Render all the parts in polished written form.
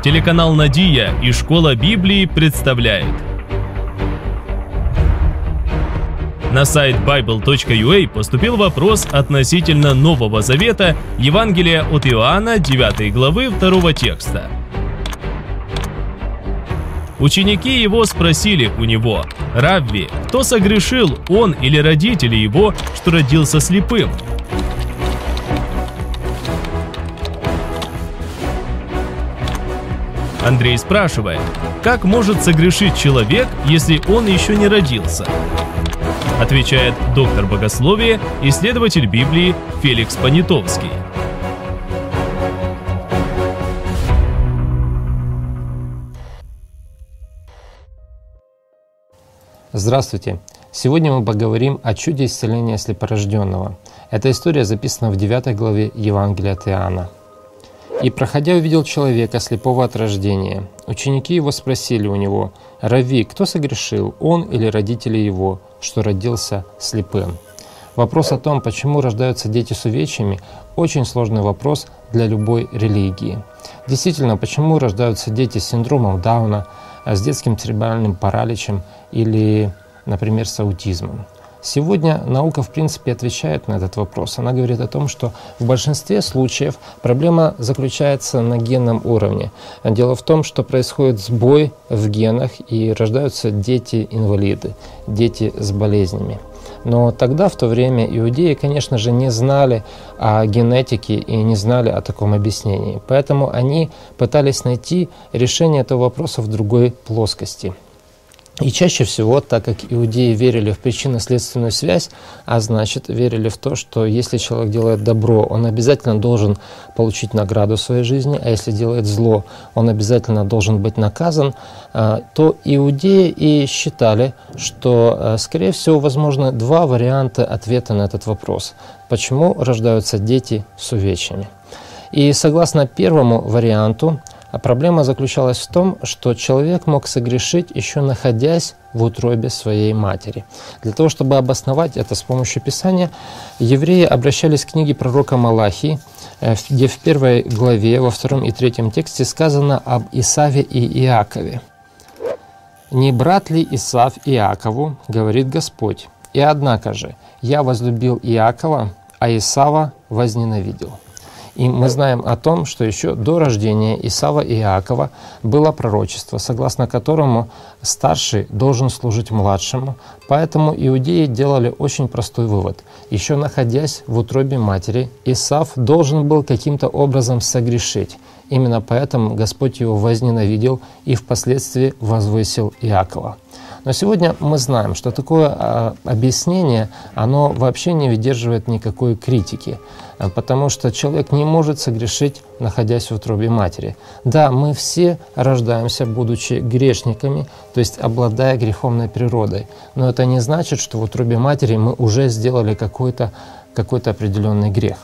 Телеканал «Надия» и Школа Библии представляет. На сайт bible.ua поступил вопрос относительно Нового Завета, Евангелия от Иоанна, 9 главы 2 текста. Ученики его спросили у него: «Равви, кто согрешил, он или родители его, что родился слепым?» Андрей спрашивает: «Как может согрешить человек, если он еще не родился?» Отвечает доктор богословия, исследователь Библии Феликс Понятовский. Здравствуйте! Сегодня мы поговорим о чуде исцеления слепорожденного. Эта история записана в 9 главе Евангелия от Иоанна. «И, проходя, увидел человека, слепого от рождения. Ученики его спросили у него: „Равви, кто согрешил, он или родители его, что родился слепым?“ Вопрос о том, почему рождаются дети с увечьями, очень сложный вопрос для любой религии. Действительно, почему рождаются дети с синдромом Дауна, с детским церебральным параличем или, например, с аутизмом? Сегодня наука, в принципе, отвечает на этот вопрос. Она говорит о том, что в большинстве случаев проблема заключается на генном уровне. Дело в том, что происходит сбой в генах и рождаются дети-инвалиды, дети с болезнями. Но тогда, в то время, иудеи, конечно же, не знали о генетике и не знали о таком объяснении. Поэтому они пытались найти решение этого вопроса в другой плоскости. И чаще всего, так как иудеи верили в причинно-следственную связь, а значит, верили в то, что если человек делает добро, он обязательно должен получить награду в своей жизни, а если делает зло, он обязательно должен быть наказан, то иудеи и считали, что, скорее всего, возможны два варианта ответа на этот вопрос. Почему рождаются дети с увечьями? И согласно первому варианту, проблема заключалась в том, что человек мог согрешить, еще находясь в утробе своей матери. Для того, чтобы обосновать это с помощью Писания, евреи обращались к книге пророка Малахии, где в 1 главе, во 2 и 3 тексте сказано об Исаве и Иакове. «Не брат ли Исав Иакову, говорит Господь, и однако же я возлюбил Иакова, а Исава возненавидел». И мы знаем о том, что еще до рождения Исава и Иакова было пророчество, согласно которому старший должен служить младшему. Поэтому иудеи делали очень простой вывод. Еще находясь в утробе матери, Исав должен был каким-то образом согрешить. Именно поэтому Господь его возненавидел и впоследствии возвысил Иакова. Но сегодня мы знаем, что такое объяснение, оно вообще не выдерживает никакой критики, потому что человек не может согрешить, находясь в утробе матери. Да, мы все рождаемся, будучи грешниками, то есть обладая греховной природой, но это не значит, что в утробе матери мы уже сделали какой-то определенный грех.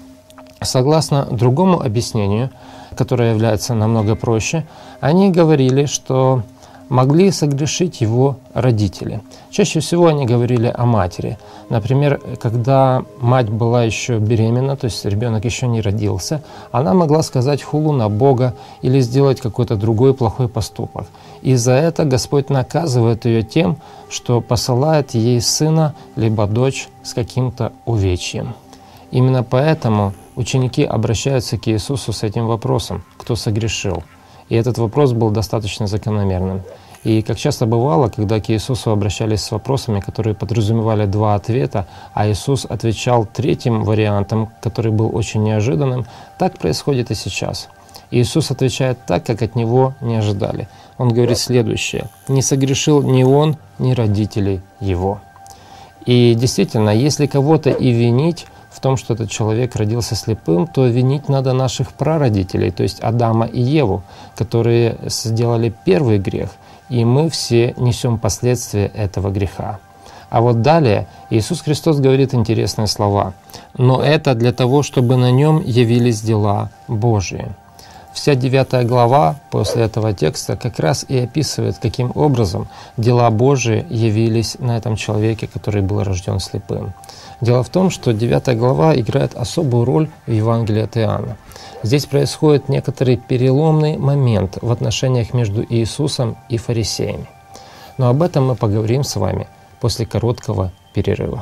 Согласно другому объяснению, которое является намного проще, они говорили, что могли согрешить его родители. Чаще всего они говорили о матери. Например, когда мать была еще беременна, то есть ребенок еще не родился, она могла сказать хулу на Бога или сделать какой-то другой плохой поступок. И за это Господь наказывает ее тем, что посылает ей сына либо дочь с каким-то увечьем. Именно поэтому ученики обращаются к Иисусу с этим вопросом: «Кто согрешил?». И этот вопрос был достаточно закономерным. И как часто бывало, когда к Иисусу обращались с вопросами, которые подразумевали два ответа, а Иисус отвечал третьим вариантом, который был очень неожиданным, так происходит и сейчас. Иисус отвечает так, как от Него не ожидали. Он говорит следующее: «Не согрешил ни Он, ни родители Его». И действительно, если кого-то и винить в том, что этот человек родился слепым, то винить надо наших прародителей, то есть Адама и Еву, которые сделали первый грех, и мы все несем последствия этого греха. А вот далее Иисус Христос говорит интересные слова: «Но это для того, чтобы на нем явились дела Божии». вся 9 глава после этого текста как раз и описывает, каким образом дела Божии явились на этом человеке, который был рожден слепым. Дело в том, что 9 глава играет особую роль в Евангелии от Иоанна. Здесь происходит некоторый переломный момент в отношениях между Иисусом и фарисеями. Но об этом мы поговорим с вами после короткого перерыва.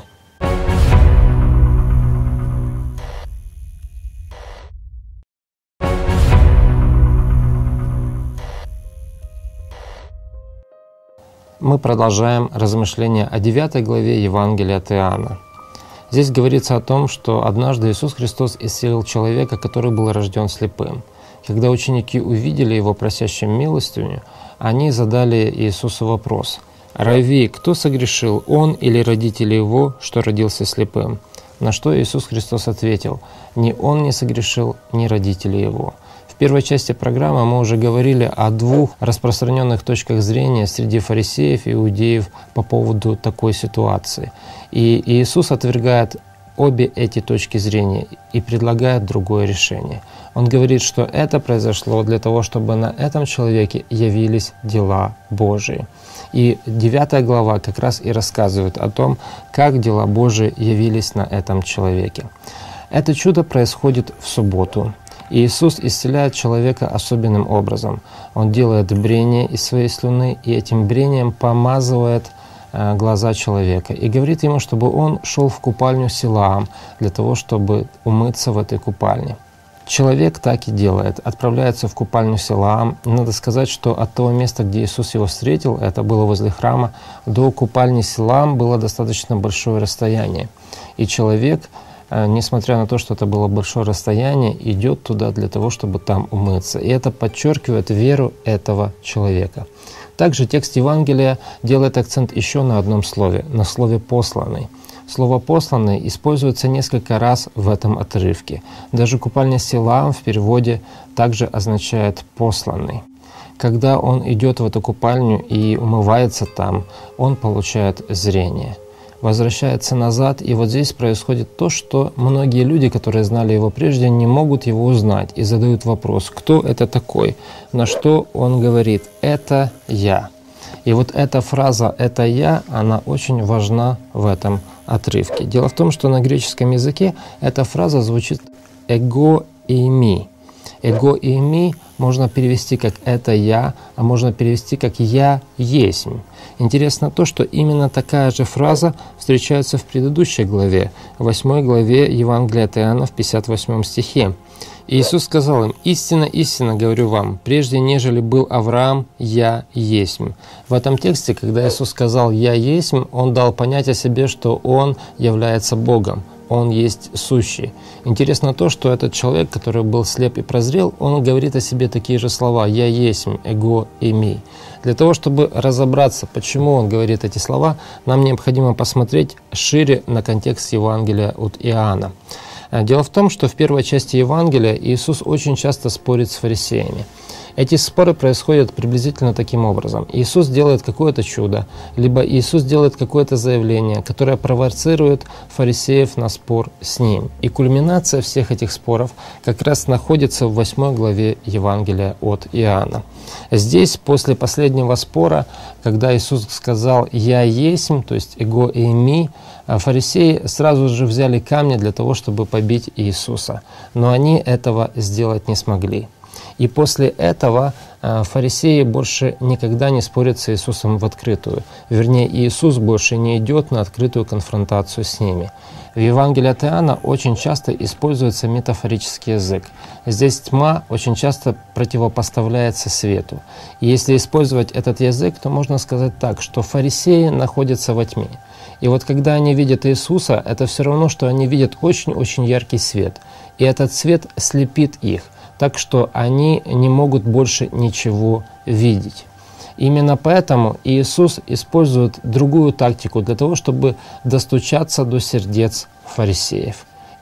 Мы продолжаем размышления о 9 главе Евангелия от Иоанна. Здесь говорится о том, что однажды Иисус Христос исцелил человека, который был рожден слепым. Когда ученики увидели его просящим милостыню, они задали Иисусу вопрос: «Рави, кто согрешил, он или родители его, что родился слепым?» На что Иисус Христос ответил: «Ни он не согрешил, ни родители его». В первой части программы мы уже говорили о двух распространенных точках зрения среди фарисеев и иудеев по поводу такой ситуации. И Иисус отвергает обе эти точки зрения и предлагает другое решение. Он говорит, что это произошло для того, чтобы на этом человеке явились дела Божии. И 9 глава как раз и рассказывает о том, как дела Божии явились на этом человеке. Это чудо происходит в субботу. Иисус исцеляет человека особенным образом. Он делает брение из своей слюны и этим брением помазывает глаза человека и говорит ему, чтобы он шел в купальню Силаам для того, чтобы умыться в этой купальне. Человек так и делает, отправляется в купальню Силаам. Надо сказать, что от того места, где Иисус его встретил, это было возле храма, до купальни Силаам было достаточно большое расстояние. И человек, несмотря на то, что это было большое расстояние, идет туда для того, чтобы там умыться. И это подчеркивает веру этого человека. Также текст Евангелия делает акцент еще на одном слове, на слове «посланный». Слово «посланный» используется несколько раз в этом отрывке. Даже купальня Силаам в переводе также означает «посланный». Когда он идет в эту купальню и умывается там, он получает зрение. Возвращается назад, и вот здесь происходит то, что многие люди, которые знали его прежде, не могут его узнать и задают вопрос: кто это такой? На что он говорит: это я. И вот эта фраза «это я», она очень важна в этом отрывке. Дело в том, что на греческом языке эта фраза звучит «эго эйми». «Эго эйми» можно перевести как «это я», а можно перевести как «я есмь». Интересно то, что именно такая же фраза встречается в предыдущей главе, 8 главе Евангелия от Иоанна в 58 стихе. Иисус сказал им: «Истинно, истинно говорю вам, прежде нежели был Авраам, я есмь». В этом тексте, когда Иисус сказал «я есмь», Он дал понять о себе, что Он является Богом. Он есть сущий. Интересно то, что этот человек, который был слеп и прозрел, он говорит о себе такие же слова: «Я есмь, эго эйми». Для того, чтобы разобраться, почему он говорит эти слова, нам необходимо посмотреть шире на контекст Евангелия от Иоанна. Дело в том, что в первой части Евангелия Иисус очень часто спорит с фарисеями. Эти споры происходят приблизительно таким образом. Иисус делает какое-то чудо, либо Иисус делает какое-то заявление, которое провоцирует фарисеев на спор с Ним. И кульминация всех этих споров как раз находится в 8 главе Евангелия от Иоанна. Здесь, после последнего спора, когда Иисус сказал «Я есмь», то есть «эго эйми», фарисеи сразу же взяли камни для того, чтобы побить Иисуса. Но они этого сделать не смогли. И после этого фарисеи больше никогда не спорят с Иисусом в открытую. Вернее, Иисус больше не идет на открытую конфронтацию с ними. В Евангелии от Иоанна очень часто используется метафорический язык. Здесь тьма очень часто противопоставляется свету. И если использовать этот язык, то можно сказать так, что фарисеи находятся во тьме. И вот когда они видят Иисуса, это все равно, что они видят очень-очень яркий свет. И этот свет слепит их, так что они не могут больше ничего видеть. Именно поэтому Иисус использует другую тактику для того, чтобы достучаться до сердец фарисеев.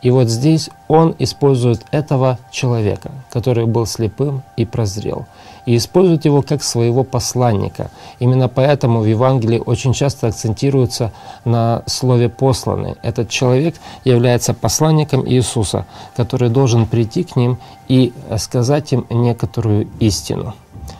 И вот здесь он использует этого человека, который был слепым и прозрел, и использует его как своего посланника. Именно поэтому в Евангелии очень часто акцентируется на слове «посланный». Этот человек является посланником Иисуса, который должен прийти к ним и сказать им некоторую истину.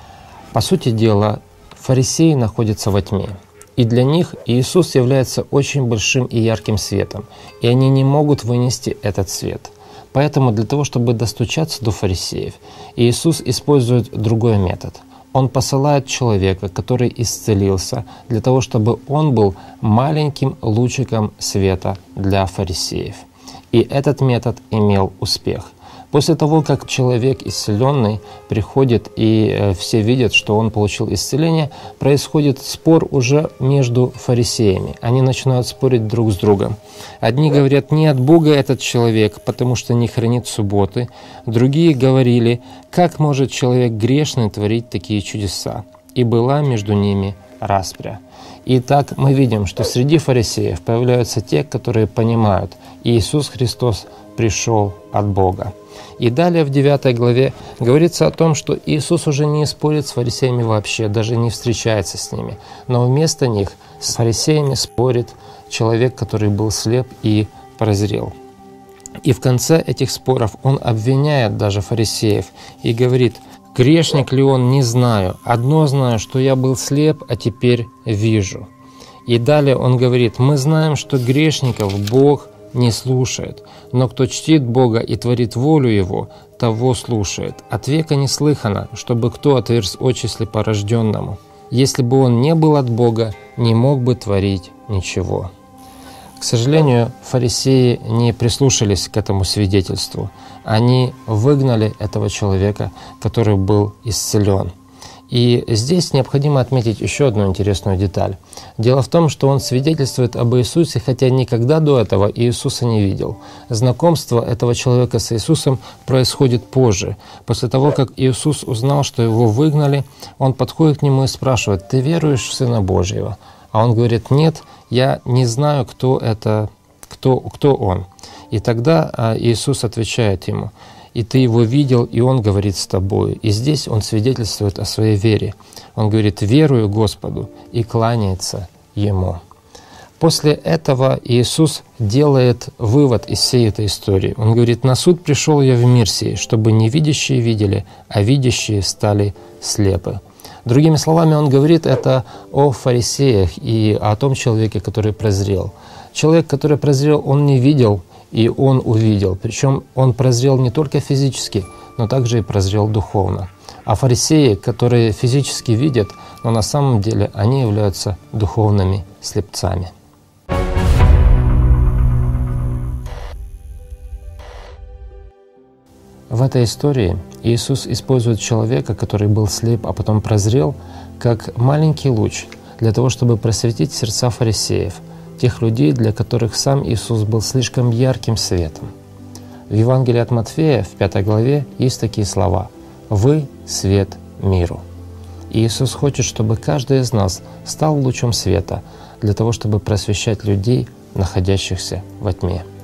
По сути дела, фарисеи находятся во тьме. И для них Иисус является очень большим и ярким светом, и они не могут вынести этот свет. Поэтому для того, чтобы достучаться до фарисеев, Иисус использует другой метод. Он посылает человека, который исцелился, для того, чтобы он был маленьким лучиком света для фарисеев. И этот метод имел успех. После того, как человек исцеленный приходит и все видят, что он получил исцеление, происходит спор уже между фарисеями. Они начинают спорить друг с другом. Одни говорят, не от Бога этот человек, потому что не хранит субботы. Другие говорили, как может человек грешный творить такие чудеса. И была между ними распря. Итак, мы видим, что среди фарисеев появляются те, которые понимают, Иисус Христос пришел от Бога. И далее в 9 главе говорится о том, что Иисус уже не спорит с фарисеями вообще, даже не встречается с ними. Но вместо них с фарисеями спорит человек, который был слеп и прозрел. И в конце этих споров он обвиняет даже фарисеев и говорит, грешник ли он, не знаю. Одно знаю, что я был слеп, а теперь вижу. И далее он говорит, мы знаем, что грешников Бог не слушает, но кто чтит Бога и творит волю Его, того слушает. От века не слыхано, чтобы кто отверз очи слепорожденному. Если бы он не был от Бога, не мог бы творить ничего. К сожалению, фарисеи не прислушались к этому свидетельству. Они выгнали этого человека, который был исцелен. И здесь необходимо отметить еще одну интересную деталь. Дело в том, что он свидетельствует об Иисусе, хотя никогда до этого Иисуса не видел. Знакомство этого человека с Иисусом происходит позже. После того, как Иисус узнал, что его выгнали, он подходит к нему и спрашивает, «Ты веруешь в Сына Божьего?» А он говорит, «Нет, я не знаю, кто он». И тогда Иисус отвечает ему, «И ты его видел, и он говорит с тобою». И здесь он свидетельствует о своей вере. Он говорит, «Верую Господу», и кланяется ему. После этого Иисус делает вывод из всей этой истории. Он говорит, «На суд пришел я в мир сей, чтобы невидящие видели, а видящие стали слепы». Другими словами, он говорит это о фарисеях и о том человеке, который прозрел. Человек, который прозрел, он не видел, и он увидел. Причем он прозрел не только физически, но также и прозрел духовно. А фарисеи, которые физически видят, но на самом деле они являются духовными слепцами. В этой истории Иисус использует человека, который был слеп, а потом прозрел, как маленький луч для того, чтобы просветить сердца фарисеев, тех людей, для которых сам Иисус был слишком ярким светом. В Евангелии от Матфея, в 5 главе, есть такие слова «Вы – свет миру». И Иисус хочет, чтобы каждый из нас стал лучом света для того, чтобы просвещать людей, находящихся во тьме.